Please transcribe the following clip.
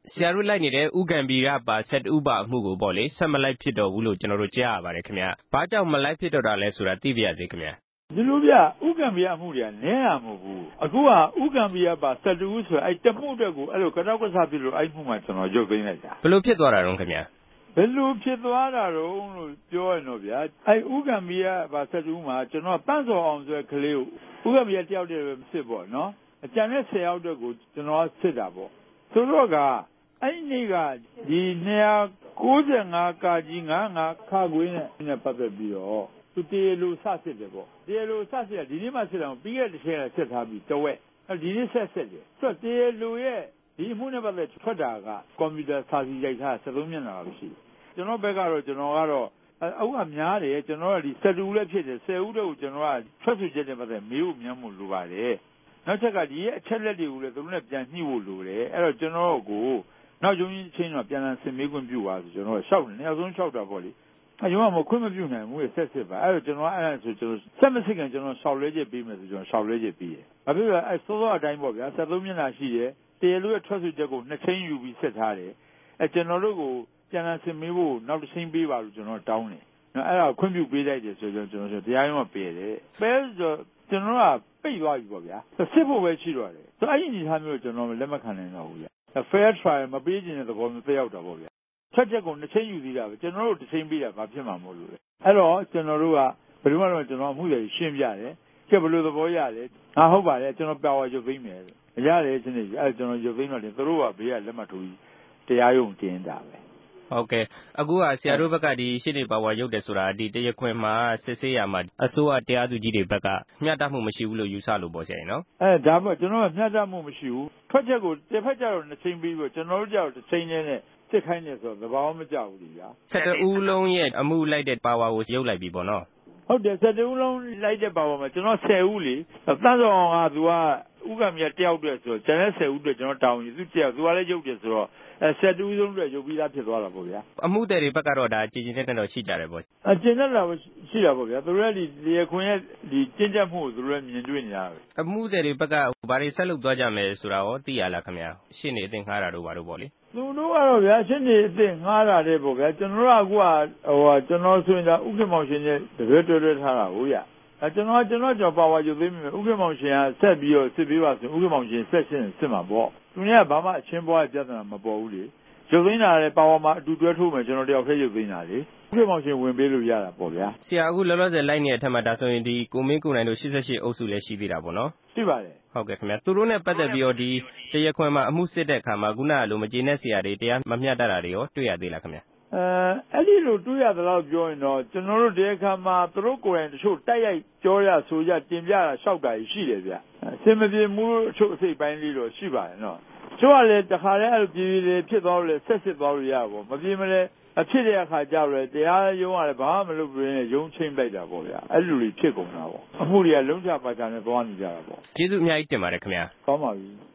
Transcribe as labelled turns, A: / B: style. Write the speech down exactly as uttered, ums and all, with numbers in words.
A: ဆရာတို့လိုက်နေတဲ့ဥက္ကံဗီရပါဆယ်တဦးပါအမှုကိုပေါ့လေဆက်မလိုက်ဖြစ်တော့ဘူးလို့ကျွန်တော်တို့ကြားရပါတယ်ခင်ဗျ။ဘာကြောင့်မလိုက်ဖြစ်တော့တာလဲဆိုတာသိပြရစေခင်ဗျ
B: ။ဒီလိုဗျဥက္ကံဗီရအမှုတွေကနည်းတာမဟုတ်ဘူး။အခုကဥက္ကံဗီရပါဆယ်တဦးဆိုအဲ့တမှုအတွက်ကိုအဲ့လိုကတော့ကစားဖြစ်လို့အဲ့မှုမှာကျွန်တော်ရုပ်သိမ်းလိုက်တာ
A: ။ဘယ်လိုဖြစ်သွားတာတုန်းခင်ဗျ
B: ။ဘယ်လိုဖြစ်သွားတာတော့လို့ပြောရတော့ဗျာအဲ့ဥက္ကံဗီရပါဆယ်တဦးမှာကျွန်တော်တန့်စော်အောင်ဆိုတဲ့ကလေးကိုဥက္ကံဗီရတယောက်တည်းပဲစစ်ပေါ့နော်။အကြံနဲ့ဆယ်ယောက်အတွက်ကိုကျွန်တော်စစ်တာပေါ့။ဆိုတော့ကအဲ့ဒီကဒီနှစ်ကိုးငါးကာကြီးငါးငါးခါခွေးနဲ့ပတ်သက်ပြီးတော့သူတရားလိုစစစ်တယ်ပေါ့တရားလိုစစစ်ဒီနေ့မှစစ်တော့ပြီးခဲ့တဲ့တစ်ချိန်ကစစ်ထားပြီးတဝက်ဒီနေ့ဆက်စစ်တယ်ဆိုတော့တရားလိုရဲ့ဒီအမှုနဲ့ပတ်သက်ထွက်တာကကွန်ပျူတာစာစီရိုက်ထား၁၃မျက်နှာလောက်ရှိတယ်ကျွန်တော်ဘက်ကတော့ကျွန်တော်ကတော့အောက်ကများတယ်ကျွန်တော်ကဒီ၁၀ဦးလည်းဖြစ်တယ်၁၀ဦးတော့ကျွန်တော်ကထွက်ဆိုချက်နဲ့ပတ်သက်မေးဖို့မြန်မှုလိုပါတယ်နောက်ချက်ကဒီရဲ့အချက်လက်တွေကိုလည်းသူတို့နဲ့ပြန်ညှိဖို့လိုတယ်အဲ့တော့ကျွန်တော်ကိုနောက်ကျုံကြီးချင်းတော့ပြန်လည်ဆင်မေးခွင့်ပြုပါဆိုကျွန်တော်ရှောက်နေအဆုံးရှောက်တာပေါ့လေအရင်ကမခွင့်မပြုနိုင်ဘူးဆက်စစ်ပါအဲ့တော့ကျွန်တော်အဲ့ဒါဆိုကျွန်တော်ဆက်မစစ်ခင်ကျွန်တော်ရှောက်လဲချက်ပေးမယ်ဆိုကျွန်တော်ရှောက်လဲချက်ပေးတယ်ဘာဖြစ်လဲအဲ့စောစောအတိုင်းပေါ့ဗျာ၁၃မျက်နှာရှိတယ်တရားလို့ထွက်ဆိုချက်ကိုနှစ်ချင်းယူပြီးစစ်ထားတယ်အဲ့ကျွန်တော်တို့ကိုပြန်လည်ဆင်မေးဖို့နောက်တစ်ချင်းပေးပါလို့ကျွန်တော်တောင်းတယ်နော်အဲ့ဒါခွင့်ပြုပေးလိုက်တယ်ဆိုကျွန်တော်ကျွန်တော်တရားရုံးကပေးတယ်ပဲဆိုကျွန်တော်ကပိတ်သွားပြီပေါ့ဗျာစစ်ဖို့ပဲရှိတော့တယ်ဆိုအဲ့ဒီအနေထားမျိုးကျွန်တော်လက်မခံနိုင်တော့ဘူးဗျfair trial မပေးခြင်းတဲ့သဘောမျိုးသိရောက်တာပေါ့ဗျာချက်ချက်ကိုနှစ်ချင်းယူသေးတာပဲကျွန်တော်တို့တစ်ချင်းပေးတာဘာဖြစ်မှာမဟုတ်လို့လေအဲ့တော့ကျွန်တော်တို့ကဘယ်လိုမှတော့ကျွန်တော်အမှုတွေရှင်းပြတယ်ကျက်ဘယ်လိုသဘောရလဲငါဟုတ်ပါတယ်ကျွန်တော်ပါဝါရုပ်သိမ်းမယ်ရတယ်ချင်းနေအဲ့ကျွန်တော်ရုပ်သိမ်းတော့တယ်သူတို့ကဘေးကလက်မှတ်ထိုးပြီးတရားရုံးတင်တာပဲ
A: ဟုတ်ကဲ့အခုကဆရာတို့ဘက်ကဒီရှင်းနေပါဝါရုပ်တယ်ဆိုတာဒီတရားခွင်မှာစစ်ဆေးရမှာအစိုးရတရားသူကြီးတွေဘက်ကမျှတမှုမရှိဘူးလို့ယူဆလို့ပေါ့ဆရာနော်
B: အဲဒါမှကျွန်တော်ကမျှတမှုမရှိဘူးထွက်ချက်ကိုတစ်ဖက်ကျတော့နှစ်ချင်းပြီးပြီးကျွန်တော်တို့ကျတော့တစ်ချင်းနဲ့စစ်ခိုင်းနေဆိုတော့သဘာဝမကျဘူးလေဗျာ
A: ၁၁ဦးလုံးရဲ့အမှုလိုက်တဲ့ပါဝါကိုရုပ်လိုက်ပြီပေါ့နော်
B: ဟုတ်တယ်၁၁ဦးလုံးလိုက်တဲ့ပါဝါမှာကျွန်တော်၁၀ဦးလေတန်းစောအောင်ကသူကဥက္ကံမြတ်တယောက်တည်းဆိုတော့ကျန်တဲ့၁၀ဦးအတွက်ကျွန်တော်တောင်းရင်သူတယောက်သူကလည်းရုပ်တယ်ဆိုတော့အဲ၁၁ဦးလုံးအတွက်ရုပ်ပြီးသားဖြစ်သွားတာပေါ့ဗျာ
A: အမှုတွေဘက်ကတော့ဒါကြည်ကျင်တဲ့တော့ရှိကြတယ်ပေါ့
B: အကျဉ်းတဲ့တော့ရှိတာပေါ့ဗျာသူတို့ကဒီဒီခွင်ရဲ့ဒီကျင့်ချက်မှုကိုသူတို့လည်းမြင်တွေ့နေတာပဲ
A: အမှုတွေဘက်ကဘာတွေဆက်လုပ်သွားကြမယ်ဆိုတာရောသိရလားခင်ဗျာရှင်းနေအသင်ခါးတာတို့ဘာတို့ပေါ့လေ
B: သူတို့ကတော့ဗျာရှင်းနေအသင်ငှားတာတဲ့ပေါ့ဗျာကျွန်တော်တို့ကအခုကဟိုကျွန်တော်ဆိုရင်ဒါဥက္ကမောင်ရှင်ရဲ့တပည့်တွေ့တွေ့ထားတာဟုတ်ရအဲကျွန်တော်ကျွန်တော်ကြောင့်ပါဝါယူသိမိမယ်ဥက္ကမောင်ရှင်ကဆက်ပြီးတော့စစ်ပေးပါဆိုဥက္ကမောင်ရှင်ဆက်ရှင်းစစ်မှာပေါ့သူကဘာမှအချင်းပွားပြဿနာမပေါ်ဘူးလေရုပ်သိမ်းတာလည်းပါဝါမှာအတူတွဲထိုးမယ်ကျွန်တော်တယောက်တည်းရုပ်သိမ်းတာလေဥက္ကမောင်ရှင်ဝင်ပေးလို့ရတာပေါ့ဗျာ
A: ဆရာအခုလောလောဆယ်လိုက်နေတဲ့အထက်မှာဒါဆိုရင်ဒီကိုမင်းကိုနိုင်တို့၈၈အုပ်စုလည်းရှိသေးတာပေါ့နော်
B: ရှိပါတယ်
A: ဟုတ်ကဲ့ခင်ဗျာသူတို့နဲ့ပတ်သက်ပြီးတော့ဒီတရားခွင်မှာအမှုစစ်တဲ့အခါမှာခုနကလိုမကျေနပ်စရာတွေတရားမမျှတတာတွေရောတွေ့ရသေးလားခင်ဗျာ
B: အဲအဲ့ဒီလိုတွေ့ရသလောက်ပြောရင်တော့ကျွန်တော်တို့တရားခါမှာသူတို့ကိုယ်တိုင်တချို့တိုက်ရိုက်ကြောရဆိုရတင်ပြတာရှောက်တာရှိတယ်ဗျအစင်မပြေမှုအချို့အစိတ်ပိုင်းလေးတော့ရှိပါတယ်နော်ကျိုးကလည်းတခါလဲအဲ့လိုပြည်ပြည်လေးဖြစ်သွားလို့လဲဆက်စစ်သွားလို့ရပါဘောမပြေမလဲအဖြစ်တဲ့အခါကြောက်လဲတရားရုံးကလည်းဘာမှမလုပ်ဘဲနဲ့ရုံးချင်းလိုက်တာပေါ့ဗျာအဲ့လိုလေးဖြစ်ကုန်တာပေါ့အမှုတွေကလုံးချပါချာနဲ့သွားနေကြတာပေါ့
A: ကျေးဇူးအများကြီးတင်ပါတယ်ခင်ဗျာ
B: ကောင်းပါပြီ